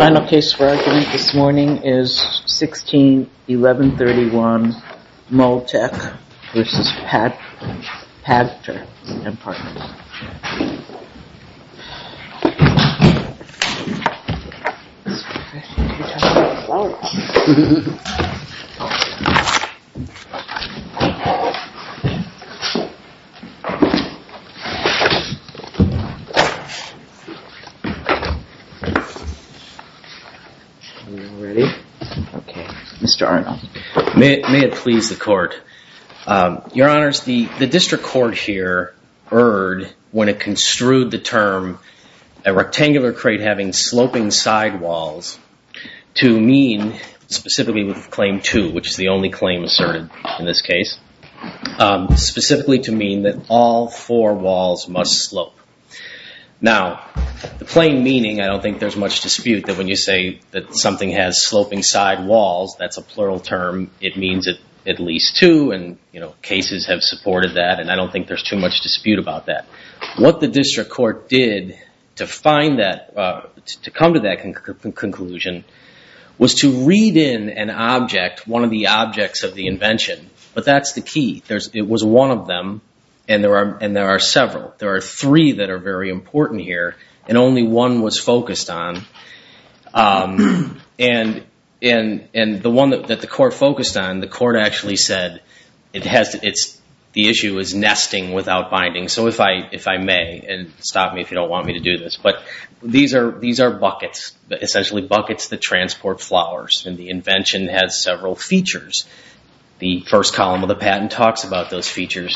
Final case for argument this morning is 16-1131 Moltech versus Pagter and Partners. Ready? Okay. Mr. Arnold. May it please the court. Your Honors, the district court here erred when it construed the term a rectangular crate having sloping sidewalls to mean, specifically with claim 2, which is the only claim asserted in this case, specifically to mean that all four walls must slope. Now, the plain meaning, I don't think there's much dispute that when you say that something has sloping side walls, that's a plural term, it means at least two, and cases have supported that, and I don't think there's too much dispute about that. What the district court did to find that, to come to that conclusion, was to read in an object, one of the objects of the invention, but that's the key. It was one of them. And there are several. There are three that are very important here, and only one was focused on. And the one that the court focused on, the court actually said the issue is nesting without binding. So if I may, and stop me if you don't want me to do this, but these are buckets, essentially buckets that transport flowers, and the invention has several features. The first column of the patent talks about those features.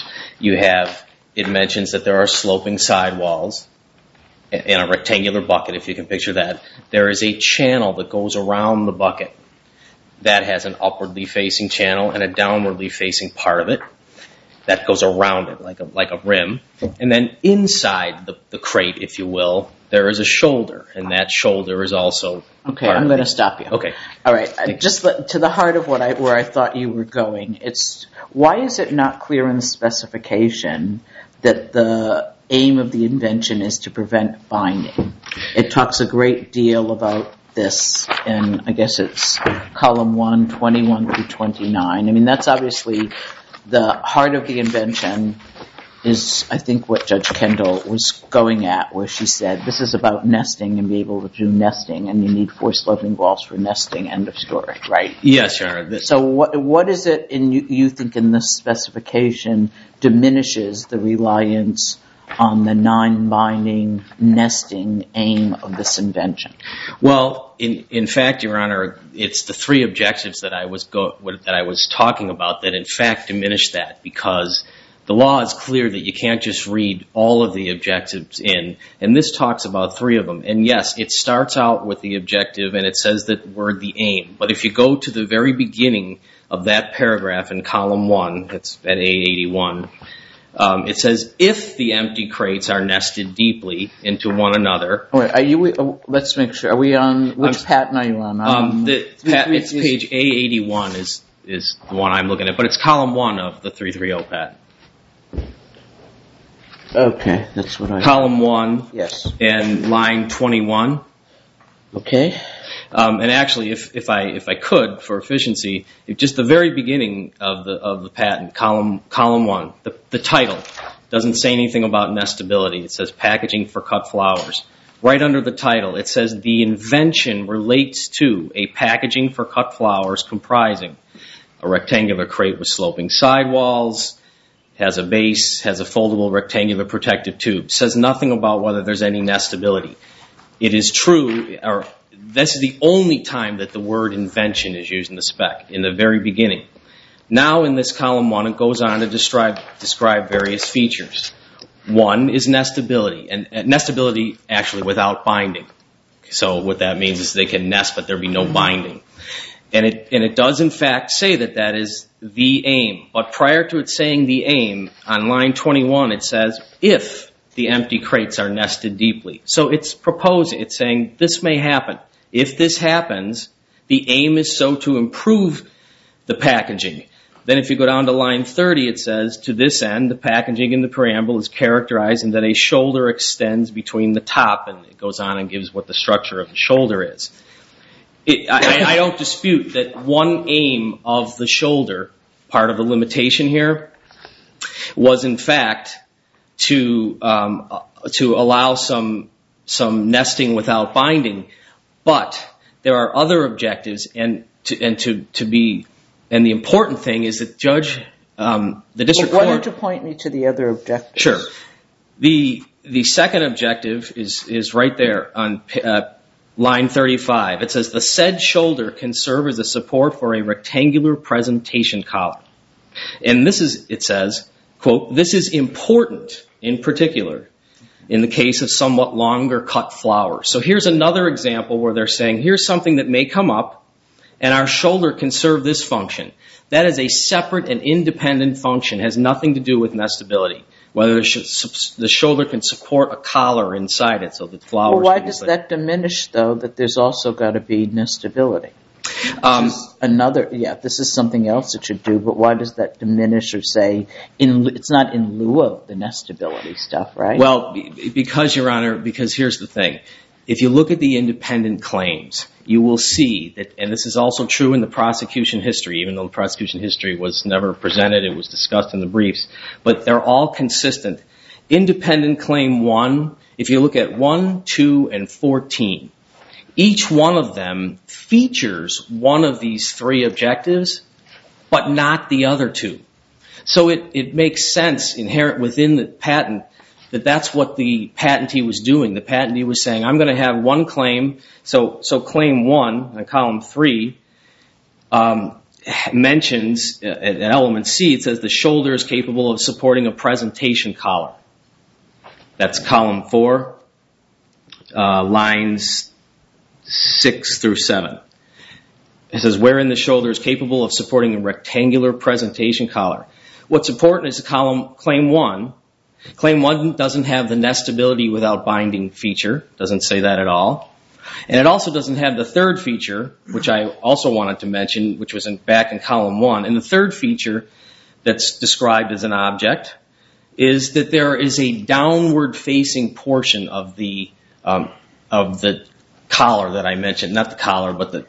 It mentions that there are sloping sidewalls in a rectangular bucket, if you can picture that. There is a channel that goes around the bucket that has an upwardly facing channel and a downwardly facing part of it that goes around it like a rim. And then inside the crate, if you will, there is a shoulder, and that shoulder is also okay. I'm going to stop you. Okay. All right. Just to the heart of where I thought you were going. Why is it not clear in the specification that the aim of the invention is to prevent binding? It talks a great deal about this, and I guess it's column 1, 21 through 29. I mean, that's obviously the heart of the invention. Is, I think, what Judge Kendall was going at, where she said, this is about nesting and be able to do nesting, and you need 4 sloping walls for nesting, end of story, right? Yes, Your Honor. So what is it you think in this specification diminishes the reliance on the non-binding nesting aim of this invention? Well, in fact, Your Honor, it's the 3 objectives that I was talking about that in fact diminish that, because the law is clear that you can't just read all of the objectives in, and this talks about 3 of them. And yes, it starts out with the objective, and it says that word the aim. But if you go to the very beginning of that paragraph in column 1, it's at A81, it says, if the empty crates are nested deeply into one another. Wait, let's make sure. Are we on, which patent are you on? It's page A81 is the one I'm looking at, but it's column 1 of the 330 patent. Okay, that's what Column 1. Yes. And line 21. Okay. And actually, if I could, for efficiency, just the very beginning of the patent, column 1, the title doesn't say anything about nestability. It says packaging for cut flowers. Right under the title, it says the invention relates to a packaging for cut flowers comprising a rectangular crate with sloping sidewalls, has a base, has a foldable rectangular protective tube. Says nothing about whether there's any nestability. It is true, or this is the only time that the word invention is used in the spec, in the very beginning. Now in this column 1, it goes on to describe various features. One is nestability, and nestability actually without binding. So what that means is they can nest, but there be no binding. And it does in fact say that is the aim. But prior to it saying the aim, on line 21 it says, if the empty crates are nested deeply. So it's proposing, it's saying this may happen. If this happens, the aim is so to improve the packaging. Then if you go down to line 30, it says, to this end, the packaging in the preamble is characterized in that a shoulder extends between the top, and it goes on and gives what the structure of the shoulder is. I don't dispute that one aim of the shoulder, part of the limitation here, was in fact to allow some nesting without binding. But there are other objectives, and the important thing is that the district court. Why don't you point me to the other objectives? Sure. The second objective is right there on line 35. It says the said shoulder can serve as a support for a rectangular presentation collar. And it says, quote, this is important in particular in the case of somewhat longer cut flowers. So here's another example where they're saying, here's something that may come up, and our shoulder can serve this function. That is a separate and independent function, has nothing to do with nestability. Whether the shoulder can support a collar inside it so that flowers. Well, why does that diminish, though, that there's also got to be nestability? This is something else it should do, but why does that diminish or say it's not in lieu of the nestability stuff, right? Well, because, Your Honor, because here's the thing. If you look at the independent claims, you will see that, and this is also true in the prosecution history, even though the prosecution history was never presented, it was discussed in the briefs, but they're all consistent. Independent claim 1, if you look at 1, 2, and 14, each one of them features one of these three objectives, but not the other two. So it makes sense inherent within the patent that that's what the patentee was doing. The patentee was saying, I'm going to have one claim. So claim 1, column 3, mentions at element C, it says the shoulder is capable of supporting a presentation collar. That's column 4, lines 6 through 7. It says, wherein the shoulder is capable of supporting a rectangular presentation collar. What's important is claim 1. Claim 1 doesn't have the nestability without binding feature. Doesn't say that at all. And it also doesn't have the third feature, which I also wanted to mention, which was back in column 1. And the third feature that's described as an object is that there is a downward-facing portion of the collar that I mentioned. Not the collar, but the...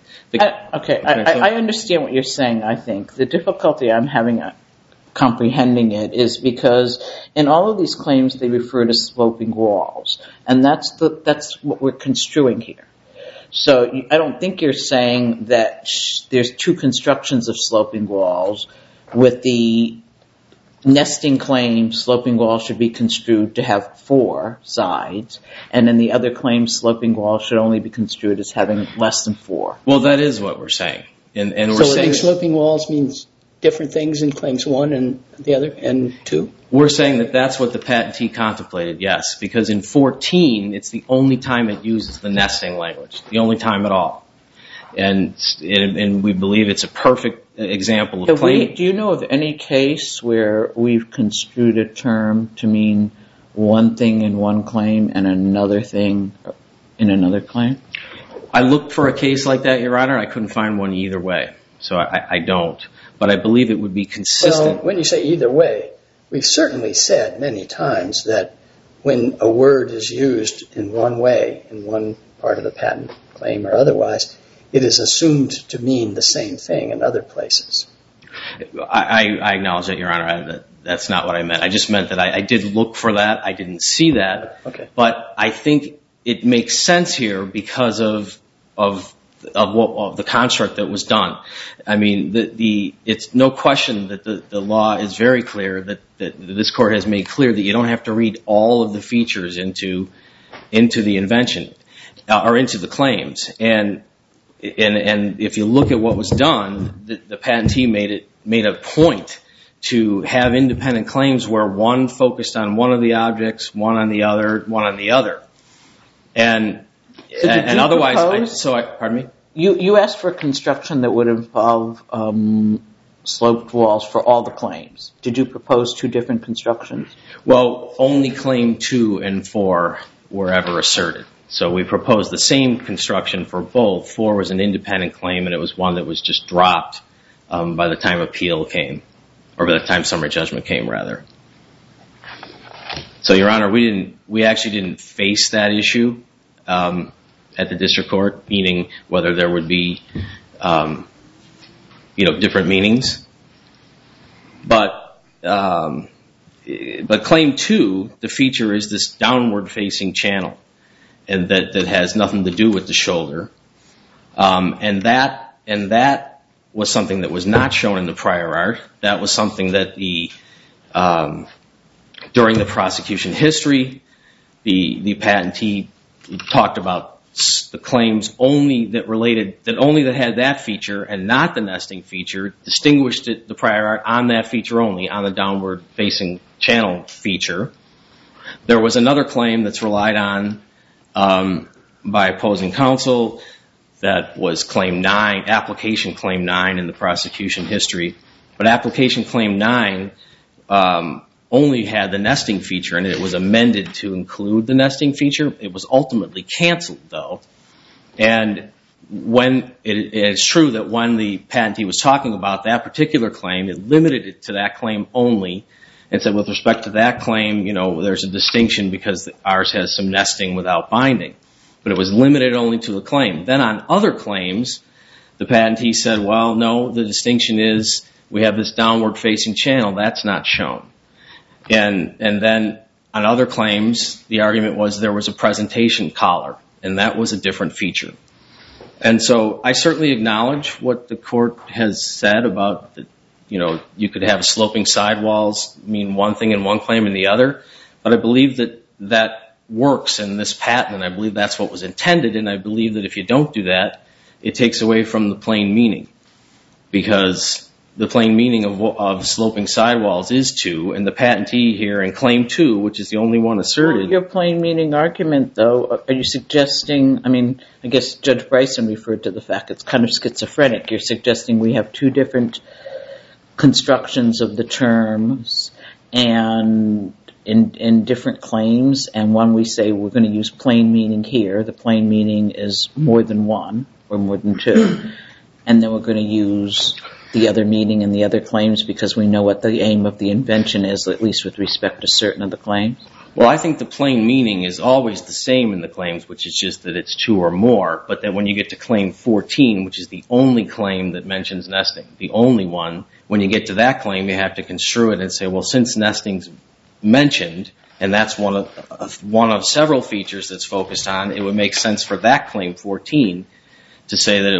I understand what you're saying, I think. The difficulty I'm having comprehending it is because in all of these claims they refer to sloping walls. And that's what we're construing here. So I don't think you're saying that there's two constructions of sloping walls. With the nesting claim, sloping walls should be construed to have 4 sides. And in the other claim, sloping walls should only be construed as having less than 4. Well, that is what we're saying. And we're saying saying sloping walls means different things in claims 1 and the other and 2? We're saying that that's what the patentee contemplated, yes. Because in 14, it's the only time it uses the nesting language. The only time at all. And we believe it's a perfect example of claim. Do you know of any case where we've construed a term to mean one thing in one claim and another thing in another claim? I looked for a case like that, Your Honor. I couldn't find one either way. So I don't. But I believe it would be consistent. Well, when you say either way, we've certainly said many times that when a word is used in one way, in one part of the patent claim or otherwise, it is assumed to mean the same thing in other places. I acknowledge that, Your Honor. That's not what I meant. I just meant that I did look for that. I didn't see that. Okay. But I think it makes sense here because of the construct that was done. I mean, it's no question that the law is very clear, that this court has made clear that you don't have to read all of the features into the invention or into the claims. And if you look at what was done, the patentee made a point to have independent claims where one focused on one of the objects, one on the other. And otherwise, pardon me? You asked for a construction that would involve sloped walls for all the claims. Did you propose 2 different constructions? Well, only claim 2 and 4 were ever asserted. So we proposed the same construction for both. 4 was an independent claim, and it was one that was just dropped by the time appeal came, or by the time summary judgment came, rather. So, Your Honor, we actually didn't face that issue at the district court, meaning whether there would be different meanings. But Claim 2, the feature is this downward-facing channel, and that has nothing to do with the shoulder. And that was something that was not shown in the prior art. That was something that during the prosecution history, the patentee talked about the claims that had that feature and not the nesting feature, distinguished the prior art on that feature only, on the downward-facing channel feature. There was another claim that's relied on by opposing counsel that was Claim 9, Application Claim 9 in the prosecution history. But Application Claim 9 only had the nesting feature, and it was amended to include the nesting feature. It was ultimately canceled, though. And when it's true that when the patentee was talking about that particular claim, it limited it to that claim only, and said with respect to that claim, there's a distinction because ours has some nesting without binding. But it was limited only to the claim. Then on other claims, the patentee said, well, no, the distinction is we have this downward-facing channel. That's not shown. And then on other claims, the argument was there was a presentation collar, and that was a different feature. And so I certainly acknowledge what the court has said about, you could have sloping sidewalls mean one thing in one claim and the other, but I believe that works in this patent, and I believe that's what was intended, and I believe that if you don't do that, it takes away from the plain meaning, because the plain meaning of sloping sidewalls is 2, and the patentee here in Claim 2, which is the only one asserted. Well, your plain meaning argument, though, are you suggesting, I guess Judge Bryson referred to the fact it's kind of schizophrenic. You're suggesting we have 2 different constructions of the terms and in different claims, and one we say we're going to use plain meaning here. The plain meaning is more than 1 or more than 2. And then we're going to use the other meaning in the other claims because we know what the aim of the invention is, at least with respect to certain of the claims? Well, I think the plain meaning is always the same in the claims, which is just that it's 2 or more, but that when you get to Claim 14, which is the only claim that mentions nesting, the only one, when you get to that claim, you have to construe it and say, well, since nesting's mentioned, and that's one of several features that's focused on, it would make sense for that Claim 14 to say that it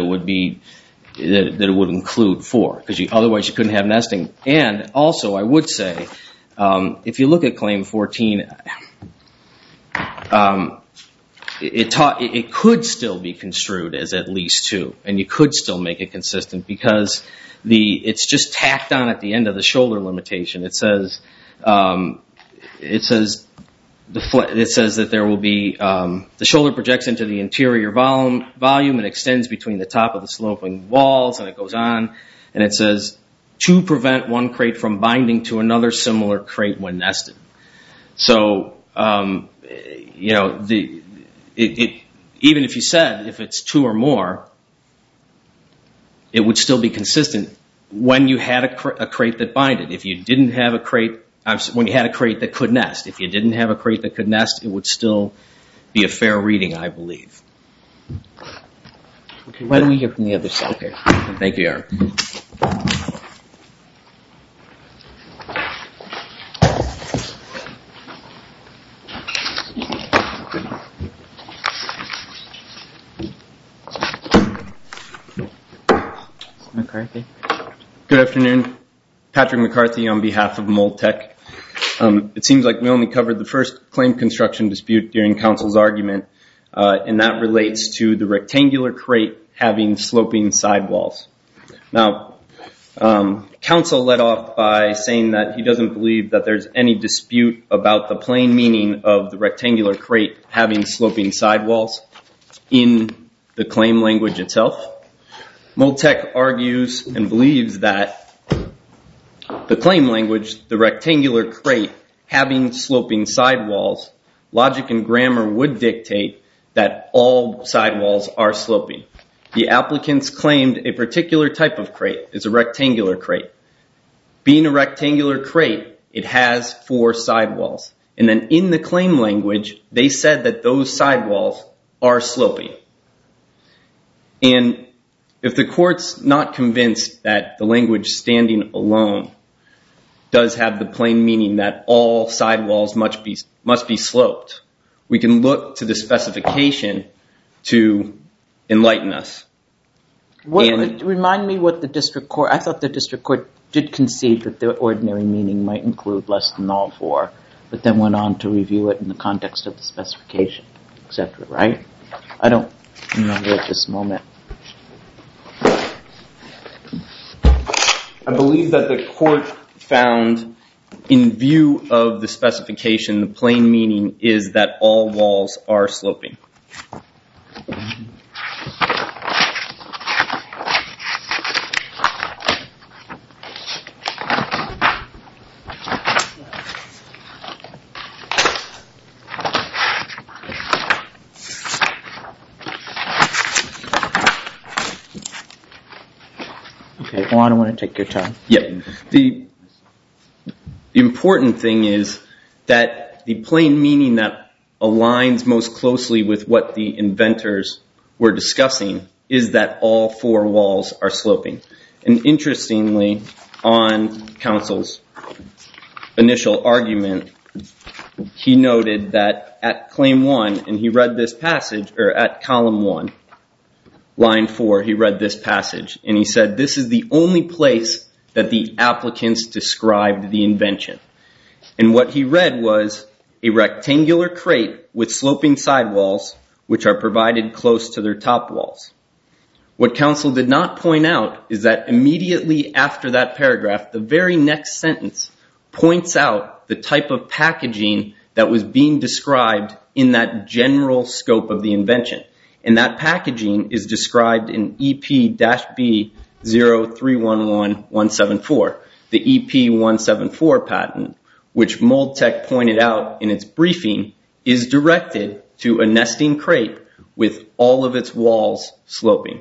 would include 4, because otherwise you couldn't have nesting. And also, I would say, if you look at Claim 14, it could still be construed as at least 2, and you could still make it consistent because it's just tacked on at the end of the shoulder limitation. It says that there will be the shoulder projects into the interior volume and extends between the top of the sloping walls, and it goes on, and it says to prevent one crate from binding to another similar crate when nested. So even if you said if it's 2 or more, it would still be consistent when you had a crate that binded. If you didn't have a crate, when you had a crate that could nest, if you didn't have a crate that could nest, it would still be a fair reading, I believe. Okay, why don't we hear from the other side? Okay. Thank you, Aaron. McCarthy. Good afternoon. Patrick McCarthy on behalf of Moldtec. It seems like we only covered the first claim construction dispute during counsel's argument, and that relates to the rectangular crate having sloping sidewalls. Now, counsel led off by saying that he doesn't believe that there's any dispute about the plain meaning of the rectangular crate having sloping sidewalls in the claim language itself. Moldtec argues and believes that the claim language, the rectangular crate having sloping sidewalls, logic and grammar would dictate that all sidewalls are sloping. The applicants claimed a particular type of crate is a rectangular crate. Being a rectangular crate, it has 4 sidewalls. And then in the claim language, they said that those sidewalls are sloping. And if the court's not convinced that the language standing alone does have the plain meaning that all sidewalls must be sloped, we can look to the specification to enlighten us. Remind me what the district court, I thought the district court did concede that the ordinary meaning might include less than all four, but then went on to review it in the context of the specification, etc., right? I don't remember at this moment. I believe that the court found, in view of the specification, the plain meaning is that all walls are sloping. Okay, well, I don't want to take your time. Yeah. The important thing is that the plain meaning that aligns most closely with what the inventors were discussing is that all four walls are sloping. And interestingly, on counsel's initial argument, he noted that at claim 1, and he read this passage, or at column 1, line 4, he read this passage, and he said, this is the only place that the applicants described the invention. And what he read was a rectangular crate with sloping sidewalls, which are provided close to their top walls. What counsel did not point out is that immediately after that paragraph, the very next sentence points out the type of packaging that was being described in that general scope of the invention. And that packaging is described in EP-B0311174, the EP174 patent, which Moldtec pointed out in its briefing is directed to a nesting crate with all of its walls sloping.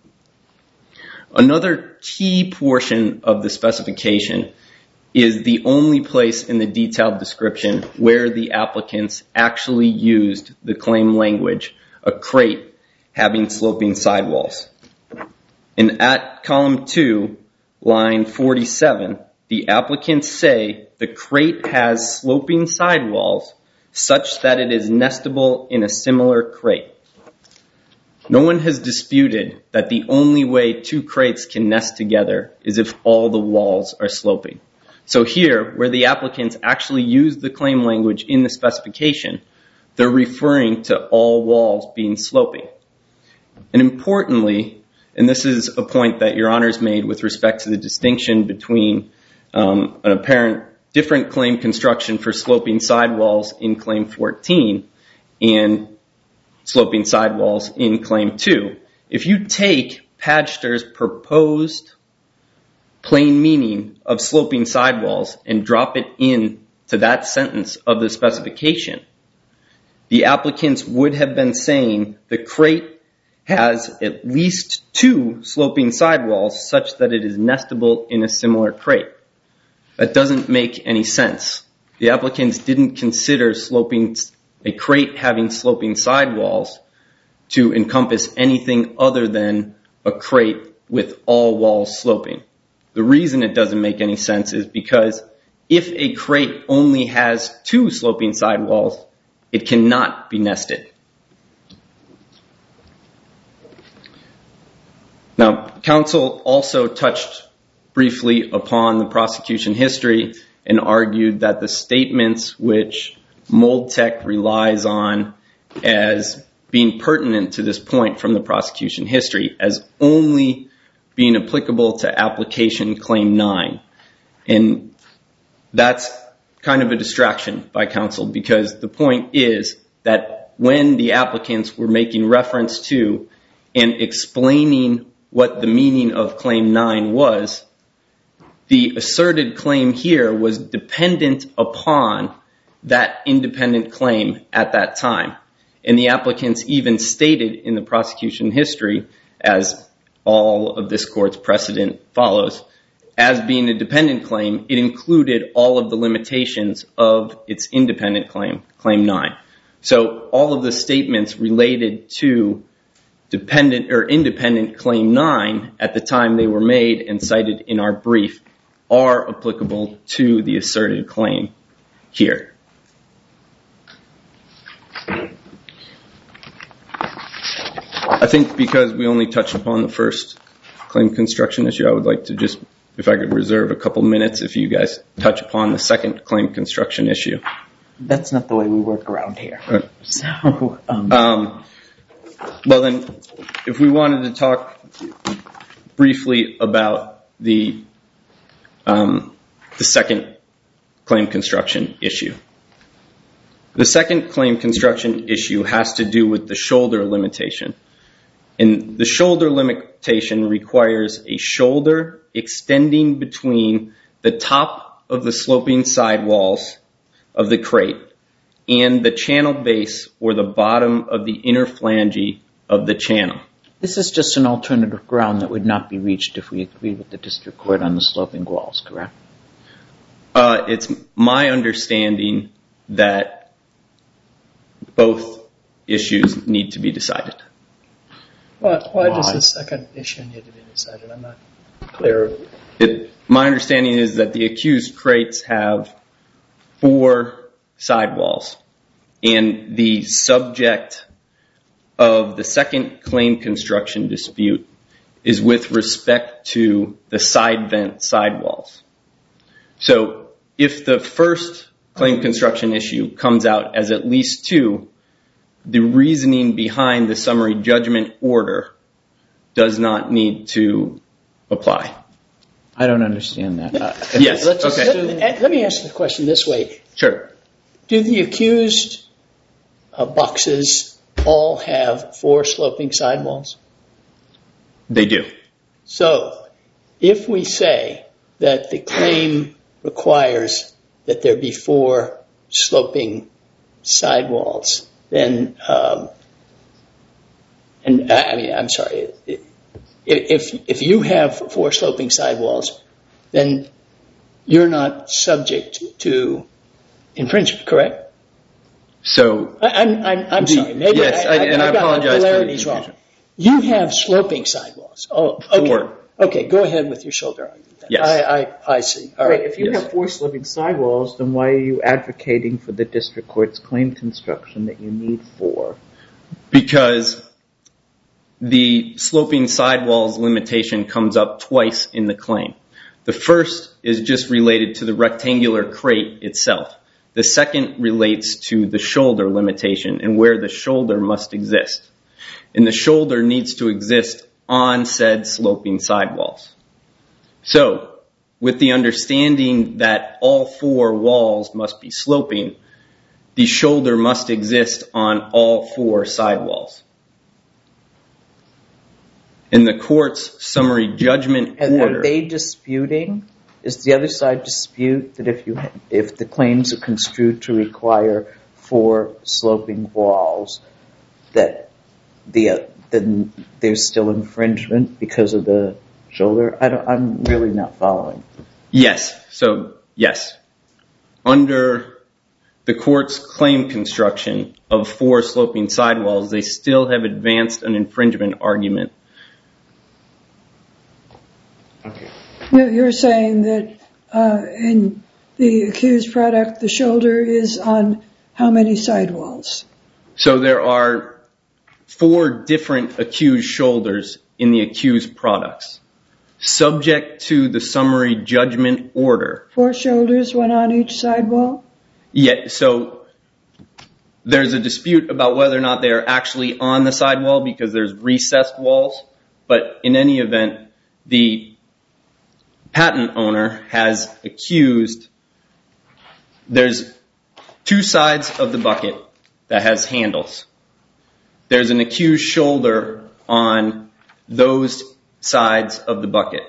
Another key portion of the specification is the only place in the detailed description where the applicants actually used the claim language, a crate having sloping sidewalls. And at column 2, line 47, the applicants say the crate has sloping sidewalls such that it is nestable in a similar crate. No one has disputed that the only way two crates can nest together is if all the walls are sloping. So here, where the applicants actually use the claim language in the specification, they're referring to all walls being sloping. And importantly, and this is a point that Your Honors made with respect to the distinction between an apparent different claim construction for sloping sidewalls in Claim 14 and sloping sidewalls in Claim 2. If you take Padster's proposed plain meaning of sloping sidewalls and drop it into that sentence of the specification, the applicants would have been saying the crate has at least 2 sloping sidewalls such that it is nestable in a similar crate. That doesn't make any sense. The applicants didn't consider a crate having sloping sidewalls to encompass anything other than a crate with all walls sloping. The reason it doesn't make any sense is because if a crate only has 2 sloping sidewalls, it cannot be nested. Now, counsel also touched briefly upon the prosecution history and argued that the statements which Moldtec relies on as being pertinent to this point from the prosecution history as only being applicable to application Claim 9. And that's kind of a distraction by counsel, because the point is that when the applicants were making reference to and explaining what the meaning of Claim 9 was, the asserted claim here was dependent upon that independent claim at that time. And the applicants even stated in the prosecution history, as all of this court's precedent follows, as being a dependent claim, it included all of the limitations of its independent claim, Claim 9. So all of the statements related to dependent or independent Claim 9 at the time they were made and cited in our brief are applicable to the asserted claim here. I think because we only touched upon the first claim construction issue, I would like to just, if I could reserve a couple minutes if you guys touch upon the second claim construction issue. That's not the way we work around here. Right. So, well then, if we wanted to talk briefly about the second claim construction issue. The second claim construction issue has to do with the shoulder limitation. And the shoulder limitation requires a shoulder extending between the top of the sloping sidewalls of the crate and the channel base or the bottom of the inner flange of the channel. this is just an alternative ground that would not be reached if we agreed with the district court on the sloping walls, correct? It's my understanding that both issues need to be decided. Why does the second issue need to be decided? I'm not clear. My understanding is that the accused crates have 4 sidewalls, and the subject of the second claim construction dispute is with respect to the side vent sidewalls. So if the first claim construction issue comes out as at least 2, the reasoning behind the summary judgment order does not need to apply. I don't understand that. Yes, Let me ask the question this way. Sure. Do the accused boxes all have 4 sloping sidewalls? They do. So, if we say that the claim requires that there be 4 sloping sidewalls, then, if you have 4 sloping sidewalls, then you're not subject to infringement, correct? So I'm sorry. Maybe yes, and I apologize for the confusion. wrong. You have sloping sidewalls. Oh, okay. 4. Okay, go ahead with your shoulder argument. Yes. I see. All right. If you have 4 sloping sidewalls, then why are you advocating for the district court's claim construction that you need 4? Because the sloping sidewalls limitation comes up twice in the claim. The first is just related to the rectangular crate itself. The second relates to the shoulder limitation and where the shoulder must exist. And the shoulder needs to exist on said sloping sidewalls. So, with the understanding that all 4 walls must be sloping, the shoulder must exist on all 4 sidewalls. In the court's summary judgment order... Are they disputing? Is the other side dispute that if the claims are construed to require 4 sloping walls, that then there's still infringement because of the shoulder? I'm really not following. Yes. So, yes. Under the court's claim construction of 4 sloping sidewalls, they still have advanced an infringement argument. Okay. You're saying that in the accused product, the shoulder is on how many sidewalls? So there are 4 different accused shoulders in the accused products. Subject to the summary judgment order. 4 shoulders, 1 on each sidewall? Yeah, so there's a dispute about whether or not they're actually on the sidewall because there's recessed walls. But in any event, the patent owner has accused, there's 2 sides of the bucket that has handles. There's an accused shoulder on those sides of the bucket.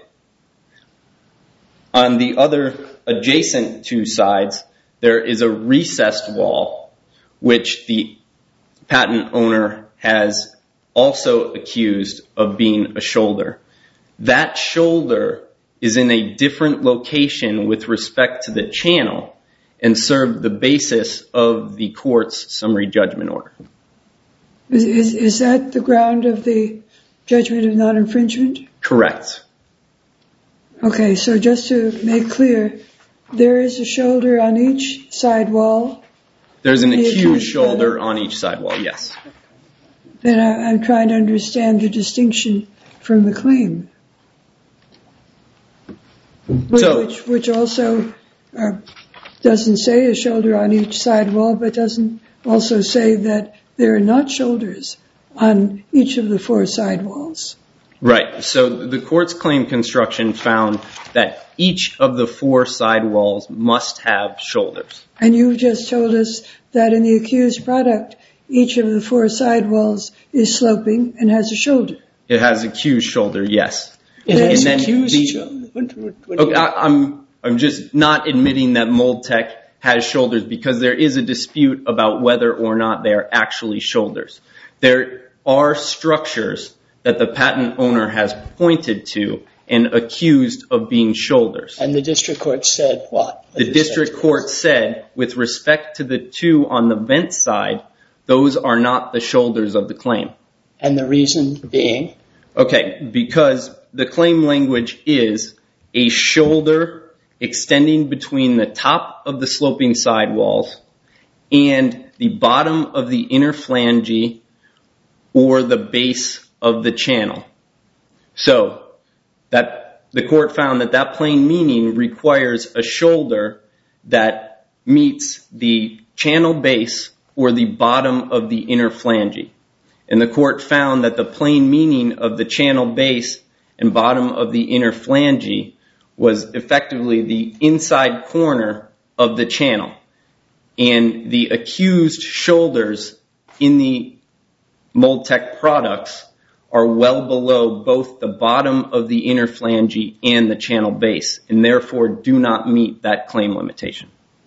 On the other adjacent 2 sides, there is a recessed wall, which the patent owner has also accused of being a shoulder. That shoulder is in a different location with respect to the channel and served the basis of the court's summary judgment order. Is that the ground of the judgment of non-infringement? Correct. Okay, so just to make clear, there is a shoulder on each sidewall. There's an accused shoulder on each sidewall, yes. Then I'm trying to understand the distinction from the claim, which also doesn't say a shoulder on each sidewall, but doesn't also say that there are not shoulders on each of the 4 sidewalls. Right. So the court's claim construction found that each of the 4 sidewalls must have shoulders. And you just told us that in the accused product, each of the 4 sidewalls is sloping and has a shoulder. It has accused shoulder, yes. It has accused shoulder. Okay, I'm just not admitting that Moldtec has shoulders because there is a dispute about whether or not they are actually shoulders. There are structures that the patent owner has pointed to and accused of being shoulders. And the district court said what? The district court said, with respect to the 2 on the vent side, those are not the shoulders of the claim. And the reason being? Okay, because the claim language is a shoulder extending between the top of the sloping sidewalls and the bottom of the inner flange or the base of the channel. So that the court found that plain meaning requires a shoulder that meets the channel base or the bottom of the inner flange. And the court found that the plain meaning of the channel base and bottom of the inner flange was effectively the inside corner of the channel. And the accused shoulders in the Moldtec products are well below both the bottom of the inner flange and the channel base, and therefore do not meet that claim limitation.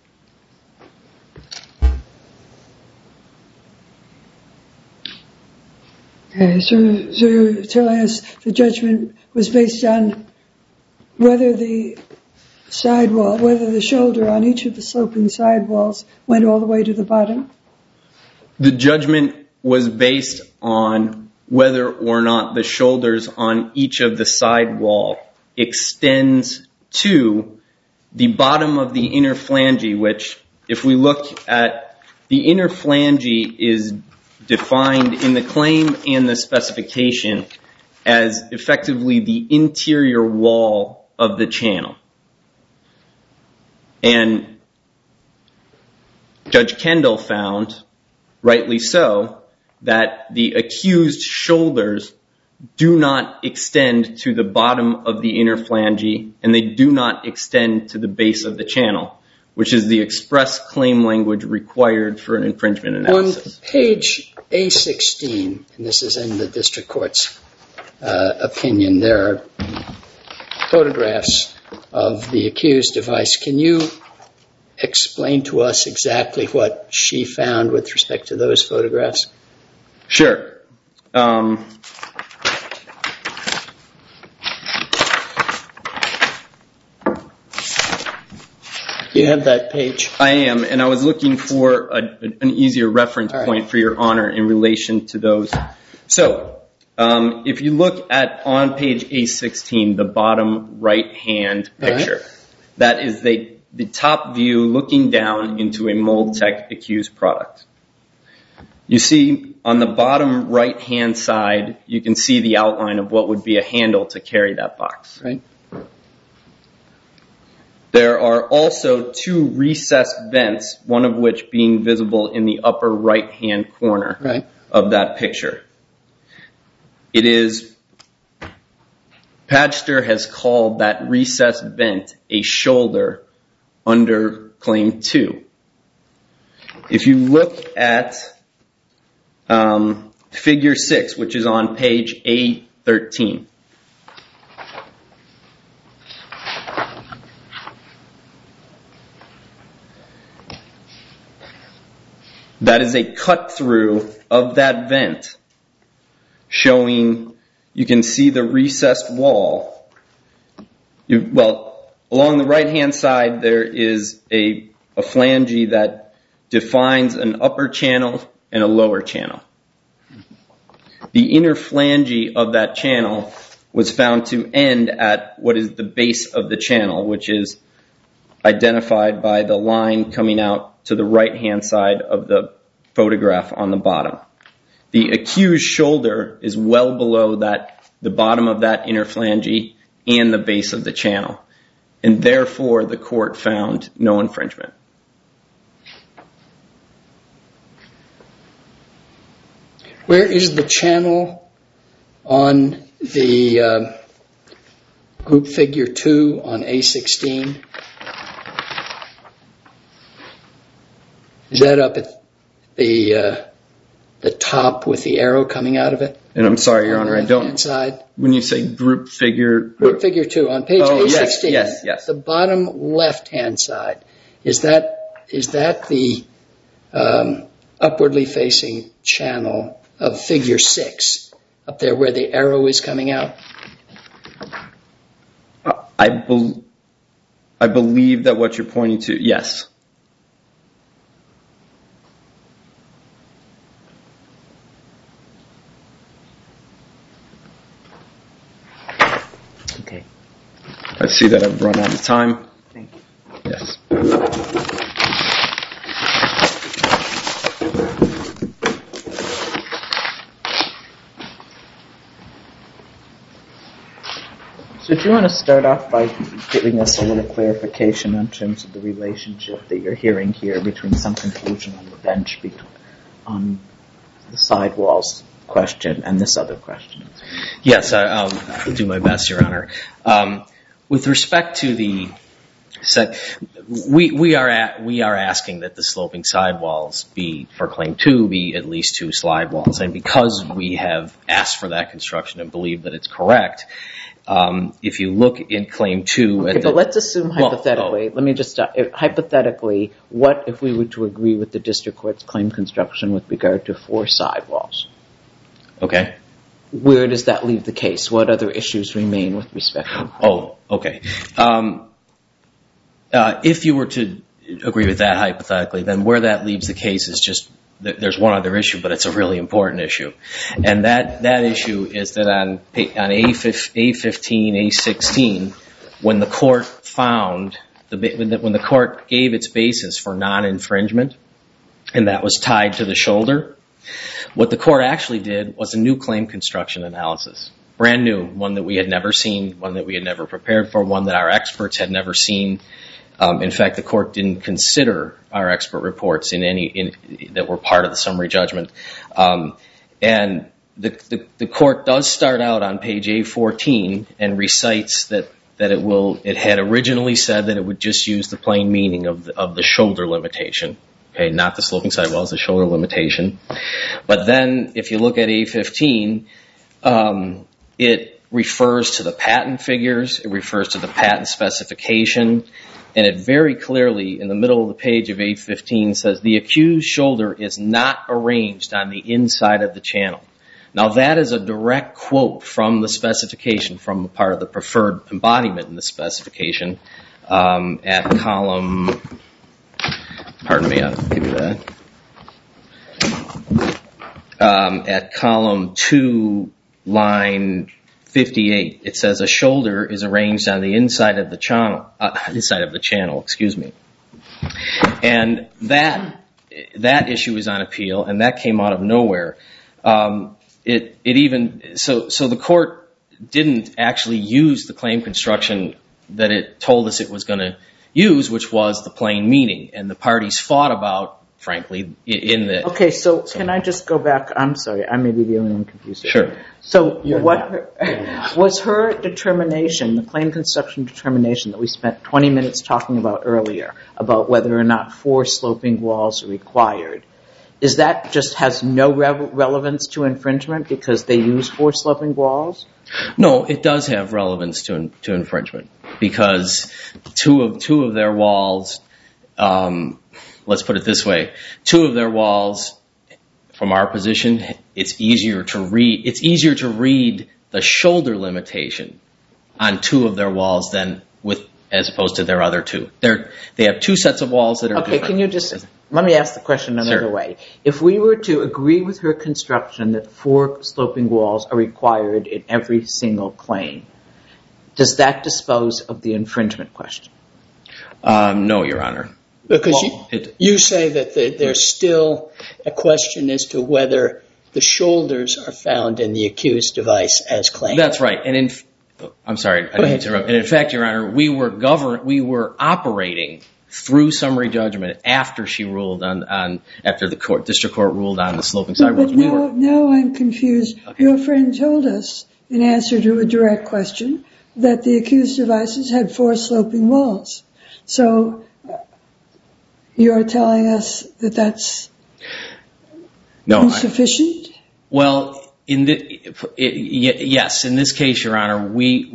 Okay, so you're telling us the judgment was based on whether the shoulder on each of the sloping sidewalls went all the way to the bottom? The judgment was based on whether or not the shoulders on each of the sidewall extends to the bottom of the inner flange, which, if we look at the inner flange, is defined in the claim and the specification as effectively the interior wall of the channel. And Judge Kendall found, rightly so, that the accused shoulders do not extend to the bottom of the inner flange and they do not extend to the base of the channel, which is the express claim language required for an infringement analysis. On page A16, and this is in the district court's opinion, there are photographs of the accused device. Can you explain to us exactly what she found with respect to those photographs? Sure. Do you have that page? I am, and I was looking for an easier reference point for Your Honor in relation to those. So, if you look at on page A16, the bottom right-hand picture, that is the top view looking down into a Moldtec accused product. You see on the bottom right-hand side, you can see the outline of what would be a handle to carry that box. Right. There are also 2 recessed vents, one of which being visible in the upper right-hand corner of that picture. It is, Padster has called that recessed vent a shoulder under Claim 2. If you look at Figure 6, which is on page A13, that is a cut through of that vent showing, you can see the recessed wall. Along the right-hand side, there is a flange that defines an upper channel and a lower channel. The inner flange of that channel was found to end at what is the base of the channel, which is identified by the line coming out to the right-hand side of the photograph on the bottom. The accused shoulder is well below the bottom of that inner flange and the base of the channel, and therefore the court found no infringement. Where is the channel on the group figure 2 on A16? Is that up at the top with the arrow coming out of it? And I'm sorry, Your Honor, I don't. Inside. When you say group figure. Group figure 2 on page A16. Yes. The bottom left-hand side. Is that the upwardly facing channel of figure 6 up there where the arrow is coming out? I believe that what you're pointing to, yes. Okay. I see that I've run out of time. Thank you. Yes. So do you want to start off by giving us a little clarification in terms of the relationship that you're hearing here between some conclusion on the bench on the sidewalls question and this other question? Yes, I'll do my best, Your Honor. With respect to the we are asking that the sloping sidewalls be, for Claim 2, be at least 2 slide walls. And because we have asked for that construction and believe that it's correct, if you look in Claim 2... Okay, but let's assume hypothetically, let me just stop. Hypothetically, what if we were to agree with the district court's claim construction with regard to 4 sidewalls? Okay. Where does that leave the case? What other issues remain with respect to... Oh, okay. If you were to agree with that hypothetically, then where that leaves the case is just... There's one other issue, but it's a really important issue. And that issue is that on A15, A16, when the court found... when the court gave its basis for non-infringement, and that was tied to the shoulder, what the court actually did was a new claim construction analysis. Brand new, one that we had never seen, one that we had never prepared for, one that our experts had never seen. In fact, the court didn't consider our expert reports that were part of the summary judgment. And the court does start out on page A14 and recites that it had originally said that it would just use the plain meaning of the shoulder limitation. Okay, not the sloping sidewalls, the shoulder limitation. But then, if you look at A15, it refers to the patent figures, it refers to the patent specification, and it very clearly, in the middle of the page of A15, says the accused shoulder is not arranged on the inside of the channel. Now, that is a direct quote from the specification, from a part of the preferred embodiment in the specification at column... Pardon me, I'll give you that. At column 2, line 58, it says a shoulder is arranged on the inside of the channel. And that issue is on appeal, and that came out of nowhere. So the court didn't actually use the claim construction that it told us it was going to use, which was the plain meaning, and the parties fought about, frankly, in the... Okay, so can I just go back? I'm sorry, I may be the only one confused. Sure. So was her determination, the claim construction determination that we spent 20 minutes talking about earlier, about whether or not 4 sloping walls are required, is that just has no relevance to infringement because they use 4 sloping walls? No, it does have relevance to infringement because two of their walls, let's put it this way, 2 of their walls, from our position, it's easier to read the shoulder limitation on 2 of their walls than as opposed to their other 2. They have 2 sets of walls that are different. Okay, can you just let me ask the question another way. If we were to agree with her construction that 4 sloping walls are required in every single claim, does that dispose of the infringement question? No, Your Honor. Because you say that there's still a question as to whether the shoulders are found in the accused device as claimed. That's right. And I'm sorry, I didn't interrupt. And in fact, Your Honor, we were operating through summary judgment after she ruled after the district court ruled on the sloping sidewalls. But now I'm confused. Okay. Your friend told us, in answer to a direct question, that the accused devices had 4 sloping walls. So you're telling us that that's insufficient? Yes. In this case, Your Honor, we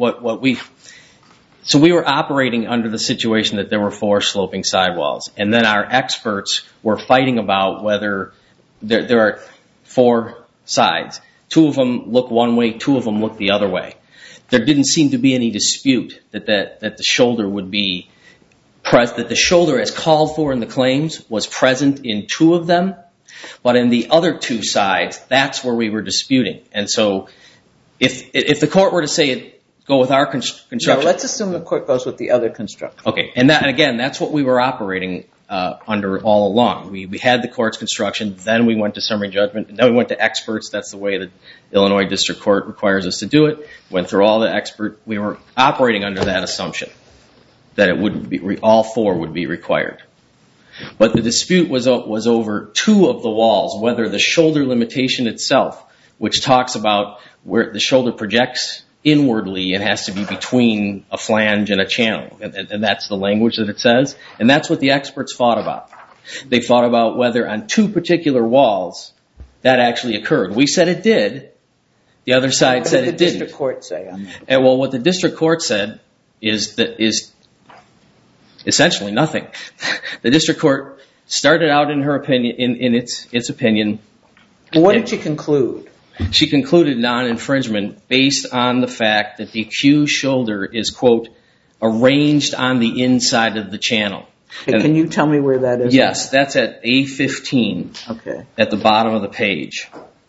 were operating under the situation that there were 4 sloping sidewalls, and then our experts were fighting about whether there are 4 sides. 2 of them look one way, 2 of them look the other way. There didn't seem to be any dispute that the shoulder would be present, that the shoulder as called for in the claims was present in 2 of them, but in the other 2 sides, that's where we were disputing. And so if the court were to say go with our construction... No, let's assume the court goes with the other construction. Okay, and again, that's what we were operating under all along. We had the court's construction, then we went to summary judgment, and then we went to experts. That's the way the Illinois District Court requires us to do it. Went through all the expert. We were operating under that assumption that it would be all 4 would be required. But the dispute was over 2 of the walls, whether the shoulder limitation itself, which talks about where the shoulder projects inwardly and has to be between a flange and a channel. And that's the language that it says. And that's what the experts fought about. They fought about whether on 2 particular walls that actually occurred. We said it did. The other side said it didn't. What did the district court say on that? And well, what the district court said is essentially nothing. The district court started out in her opinion, in its opinion. What did she conclude? She concluded non-infringement based on the fact that the accused shoulder is, quote, arranged on the inside of the channel. Okay, can you tell me where that is? Yes, that's at A15 at the bottom of the page.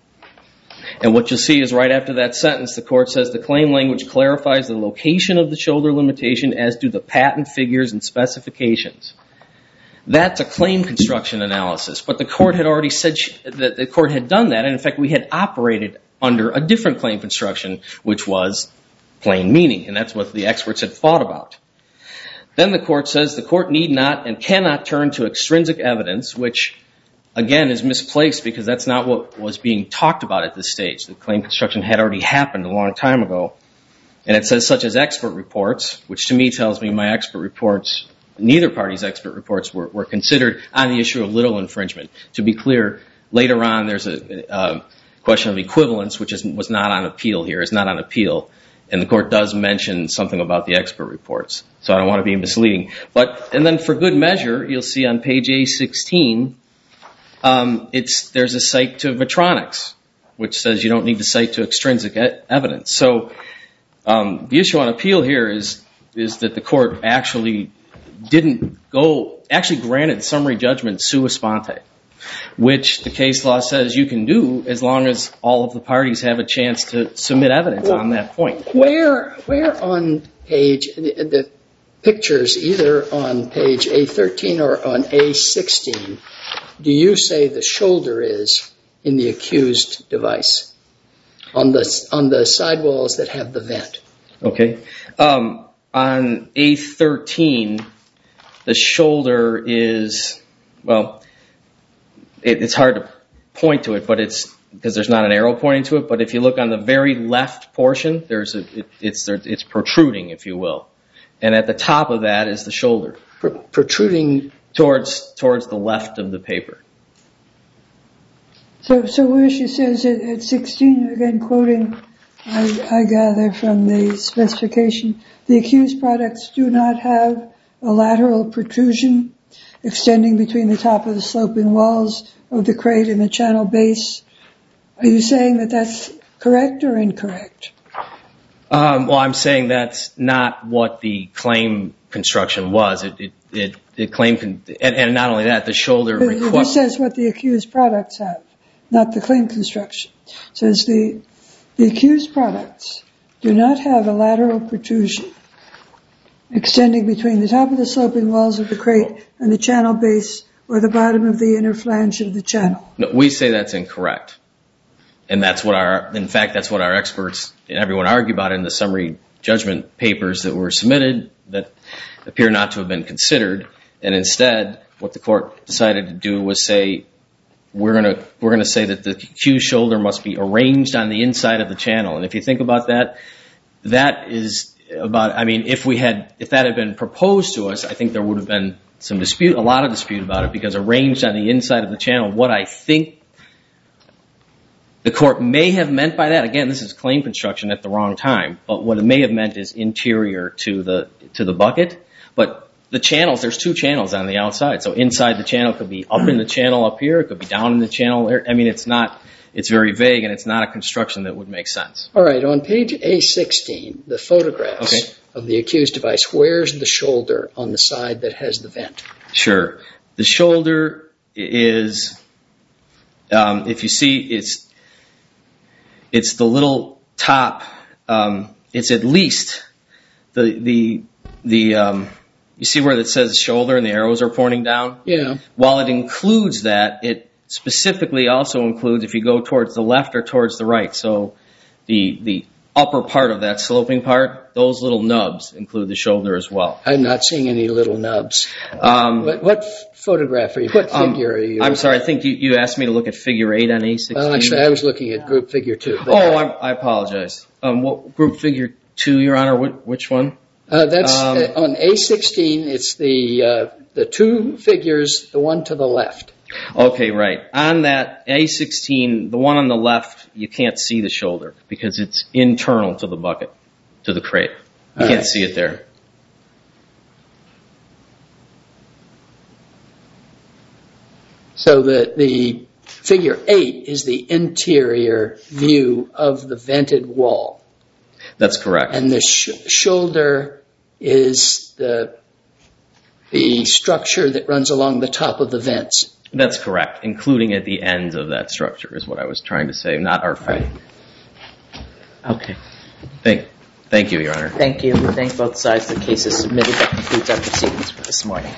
And what you'll see is right after that sentence, the court says the claim language clarifies the location of the shoulder limitation as do the patent figures and specifications. That's a claim construction analysis. But the court had already said that the court had done that. And in fact, we had operated under a different claim construction, which was plain meaning. And that's what the experts had fought about. Then the court says the court need not and cannot turn to extrinsic evidence, which, again, is misplaced because that's not what was being talked about at this stage. The claim construction had already happened a long time ago. And it says such as expert reports, which to me tells me my expert reports, neither party's expert reports were considered on the issue of little infringement. To be clear, later on there's a question of equivalence, which was not on appeal here. It's not on appeal. And the court does mention something about the expert reports. So I don't want to be misleading. And then for good measure, you'll see on page A16, there's a cite to Vitronics, which says you don't need to cite to extrinsic evidence. So the issue on appeal here is that the court actually granted summary judgment sua sponte, which the case law says you can do as long as all of the parties have a chance to submit evidence on that point. Where on page, the pictures either on page A13 or on A16, do you say the shoulder is in the accused device on the sidewalls that have the vent? Okay. On A13, the shoulder is, well, it's hard to point to it, but because there's not an arrow pointing to it. But if you look on the very left portion, it's protruding, if you will, and at the top of that is the shoulder. Protruding towards the left of the paper. So where she says at 16, again quoting, I gather from the specification, the accused products do not have a lateral protrusion extending between the top of the sloping walls of the crate and the channel base. Are you saying that that's correct or incorrect? Well, I'm saying that's not what the claim construction was. It and not only that, the shoulder requires... This says what the accused products have, not the claim construction. It says the accused products do not have a lateral protrusion extending between the top of the sloping walls of the crate and the channel base or the bottom of the inner flange of the channel. No, we say that's incorrect. And that's what our experts and everyone argue about in the summary judgment papers that were submitted that appear not to have been considered. And instead, what the court decided to do was say, we're going to say that the accused shoulder must be arranged on the inside of the channel. And if you think about that, that is about, I mean, if that had been proposed to us, I think there would have been a lot of dispute about it, because arranged on the inside of the channel, what I think the court may have meant by that, again, this is claim construction at the wrong time, but what it may have meant is interior to the bucket. But the channels, there's two channels on the outside. So inside the channel could be up in the channel up here, it could be down in the channel there. I mean, it's very vague, and it's not a construction that would make sense. All right, on page A16, the photographs of the accused device, where's the shoulder on the side that has the vent? Sure. The shoulder is, if you see, it's the little top, it's at least you see where it says shoulder and the arrows are pointing down? Yeah. While it includes that, it specifically also includes if you go towards the left or towards the right. So the upper part of that sloping part, those little nubs include the shoulder as well. I'm not seeing any little nubs. What photograph are you? What figure are you? I'm sorry, I think you asked me to look at figure 8 on A16. Well, actually, I was looking at group figure 2. Oh, I apologize. What group figure 2, Your Honor? Which one? That's on A16. It's the two figures, the one to the left. Okay, right. On that A16, the one on the left, you can't see the shoulder because it's internal to the bucket, to the crate. You can't see it there. So the figure 8 is the interior view of the vented wall. That's correct. And the shoulder is the structure that runs along the top of the vents. That's correct, including at the ends of that structure is what I was trying to say, not our frame. Okay. Thank you, Your Honor. Thank you. We thank both sides. The case is submitted. That concludes our proceedings for this morning.